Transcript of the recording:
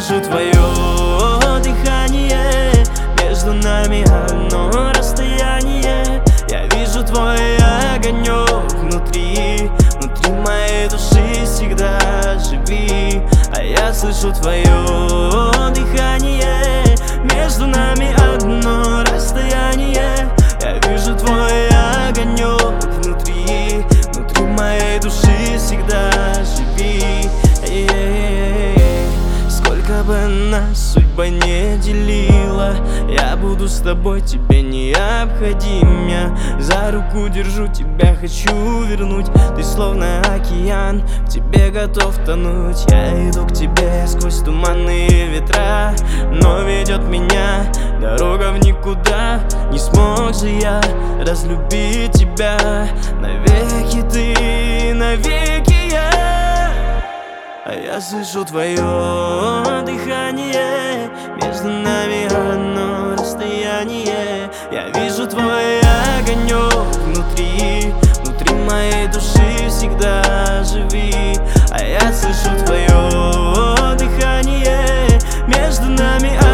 слышу твое дыхание, между нами одно расстояние. Я вижу твой огонек внутри моей души, всегда живи. А я слышу твое дыхание, между нами одно расстояние. Я вижу твой огонек внутри моей души, всегда живи. Сколько бы нас судьба не делила, я буду с тобой, тебе необходим. Я за руку держу тебя, хочу вернуть. Ты словно океан, в тебе готов тонуть. Я иду к тебе сквозь туманные ветра, но ведет меня дорога в никуда. Не смог же я разлюбить тебя, навеки ты, навеки я. А я слышу твое дыхание, между нами одно расстояние. Я вижу твой огонек внутри моей души, всегда живи. А я слышу твое дыхание, между нами